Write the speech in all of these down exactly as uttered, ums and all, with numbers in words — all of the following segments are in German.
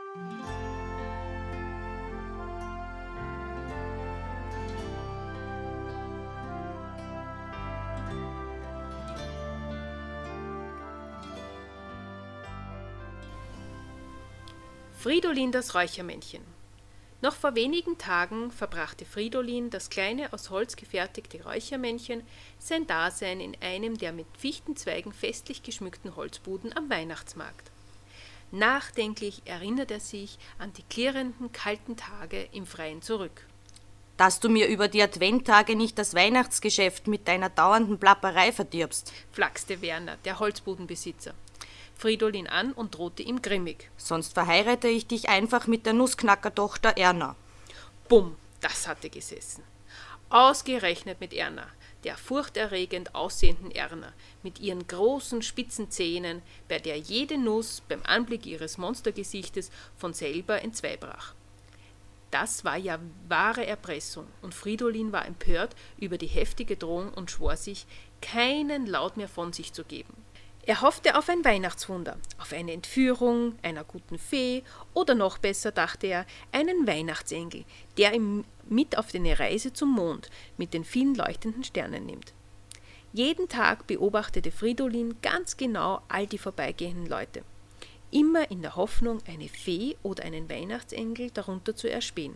Fridolin das Räuchermännchen. Noch vor wenigen Tagen verbrachte Fridolin, das kleine aus Holz gefertigte Räuchermännchen, sein Dasein in einem der mit Fichtenzweigen festlich geschmückten Holzbuden am Weihnachtsmarkt. Nachdenklich erinnert er sich an die klirrenden, kalten Tage im Freien zurück. Dass du mir über die Adventtage nicht das Weihnachtsgeschäft mit deiner dauernden Plapperei verdirbst, flachste Werner, der Holzbudenbesitzer, Fridolin an und drohte ihm grimmig. Sonst verheirate ich dich einfach mit der Nussknackertochter Erna. Bumm, das hatte gesessen. Ausgerechnet mit Erna, der furchterregend aussehenden Erna, mit ihren großen, spitzen Zähnen, bei der jede Nuss beim Anblick ihres Monstergesichtes von selber entzweibrach. Das war ja wahre Erpressung, und Fridolin war empört über die heftige Drohung und schwor sich, keinen Laut mehr von sich zu geben. Er hoffte auf ein Weihnachtswunder, auf eine Entführung einer guten Fee oder noch besser, dachte er, einen Weihnachtsengel, der ihn mit auf eine Reise zum Mond mit den vielen leuchtenden Sternen nimmt. Jeden Tag beobachtete Fridolin ganz genau all die vorbeigehenden Leute, immer in der Hoffnung, eine Fee oder einen Weihnachtsengel darunter zu erspähen.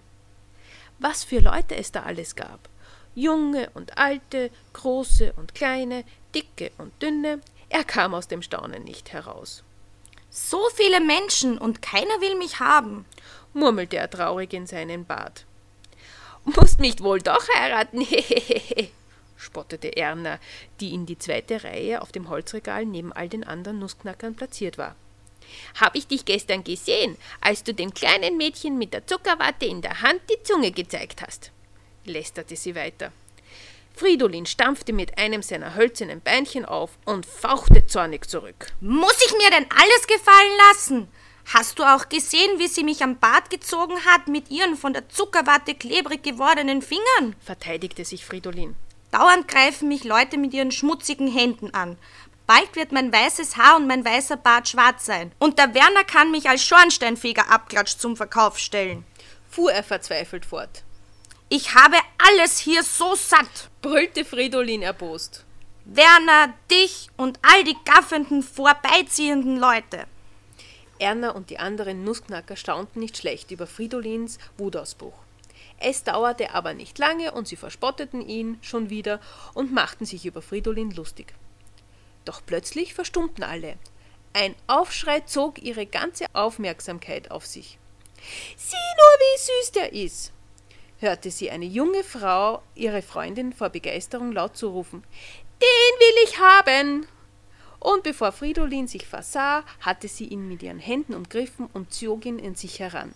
Was für Leute es da alles gab! Junge und alte, große und kleine, dicke und dünne. Er kam aus dem Staunen nicht heraus. So viele Menschen und keiner will mich haben, murmelte er traurig in seinen Bart. Musst mich wohl doch heiraten, hehehe, spottete Erna, die in die zweite Reihe auf dem Holzregal neben all den anderen Nussknackern platziert war. Hab ich dich gestern gesehen, als du dem kleinen Mädchen mit der Zuckerwatte in der Hand die Zunge gezeigt hast, lästerte sie weiter. Fridolin stampfte mit einem seiner hölzernen Beinchen auf und fauchte zornig zurück. Muss ich mir denn alles gefallen lassen? Hast du auch gesehen, wie sie mich am Bart gezogen hat mit ihren von der Zuckerwatte klebrig gewordenen Fingern? Verteidigte sich Fridolin. Dauernd greifen mich Leute mit ihren schmutzigen Händen an. Bald wird mein weißes Haar und mein weißer Bart schwarz sein. Und der Werner kann mich als Schornsteinfeger-Abklatsch zum Verkauf stellen, fuhr er verzweifelt fort. Ich habe alles hier so satt, brüllte Fridolin erbost. Werner, dich und all die gaffenden, vorbeiziehenden Leute. Erna und die anderen Nussknacker staunten nicht schlecht über Fridolins Wutausbruch. Es dauerte aber nicht lange und sie verspotteten ihn schon wieder und machten sich über Fridolin lustig. Doch plötzlich verstummten alle. Ein Aufschrei zog ihre ganze Aufmerksamkeit auf sich. Sieh nur, wie süß der ist, hörte sie eine junge Frau ihre Freundin vor Begeisterung laut zurufen. Den will ich haben! Und bevor Fridolin sich versah, hatte sie ihn mit ihren Händen umgriffen und zog ihn in sich heran.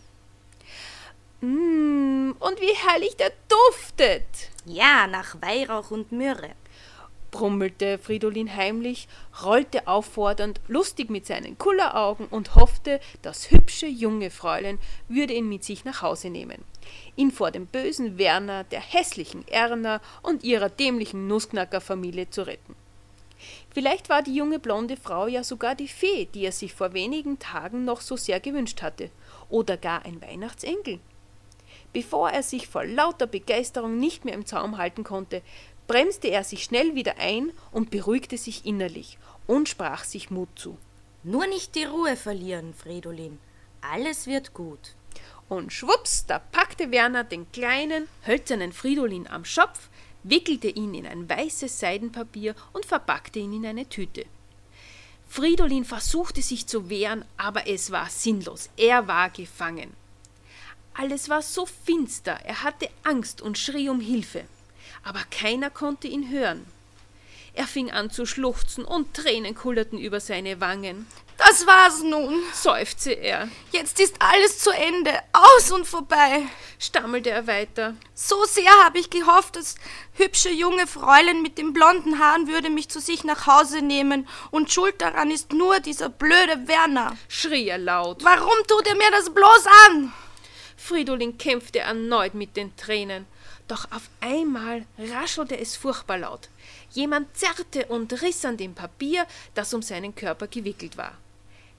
Mmh, und wie herrlich der duftet! Ja, nach Weihrauch und Myrrhe, brummelte Fridolin heimlich, rollte auffordernd, lustig mit seinen Kulleraugen und hoffte, das hübsche junge Fräulein würde ihn mit sich nach Hause nehmen, ihn vor dem bösen Werner, der hässlichen Erna und ihrer dämlichen Nussknackerfamilie zu retten. Vielleicht war die junge blonde Frau ja sogar die Fee, die er sich vor wenigen Tagen noch so sehr gewünscht hatte, oder gar ein Weihnachtsengel. Bevor er sich vor lauter Begeisterung nicht mehr im Zaum halten konnte, bremste er sich schnell wieder ein und beruhigte sich innerlich und sprach sich Mut zu. Nur nicht die Ruhe verlieren, Fridolin. Alles wird gut. Und schwupps, da packte Werner den kleinen, hölzernen Fridolin am Schopf, wickelte ihn in ein weißes Seidenpapier und verpackte ihn in eine Tüte. Fridolin versuchte sich zu wehren, aber es war sinnlos. Er war gefangen. Alles war so finster, er hatte Angst und schrie um Hilfe. Aber keiner konnte ihn hören. Er fing an zu schluchzen und Tränen kullerten über seine Wangen. Das war's nun, seufzte er. Jetzt ist alles zu Ende, aus und vorbei, stammelte er weiter. So sehr habe ich gehofft, das hübsche junge Fräulein mit den blonden Haaren würde mich zu sich nach Hause nehmen und schuld daran ist nur dieser blöde Werner, schrie er laut. Warum tut er mir das bloß an? Fridolin kämpfte erneut mit den Tränen. Doch auf einmal raschelte es furchtbar laut. Jemand zerrte und riss an dem Papier, das um seinen Körper gewickelt war.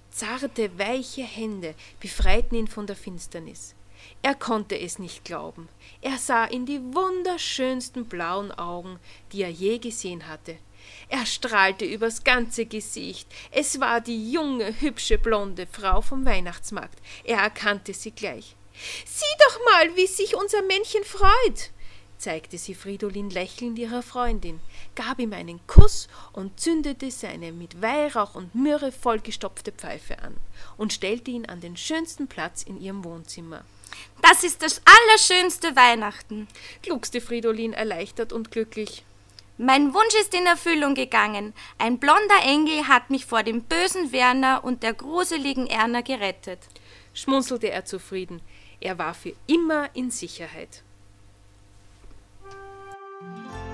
Zarte, weiche Hände befreiten ihn von der Finsternis. Er konnte es nicht glauben. Er sah in die wunderschönsten blauen Augen, die er je gesehen hatte. Er strahlte übers ganze Gesicht. Es war die junge, hübsche, blonde Frau vom Weihnachtsmarkt. Er erkannte sie gleich. »Sieh doch mal, wie sich unser Männchen freut«, zeigte sie Fridolin lächelnd ihrer Freundin, gab ihm einen Kuss und zündete seine mit Weihrauch und Myrrhe vollgestopfte Pfeife an und stellte ihn an den schönsten Platz in ihrem Wohnzimmer. »Das ist das allerschönste Weihnachten«, gluckste Fridolin erleichtert und glücklich. »Mein Wunsch ist in Erfüllung gegangen. Ein blonder Engel hat mich vor dem bösen Werner und der gruseligen Erna gerettet«, schmunzelte er zufrieden. Er war für immer in Sicherheit.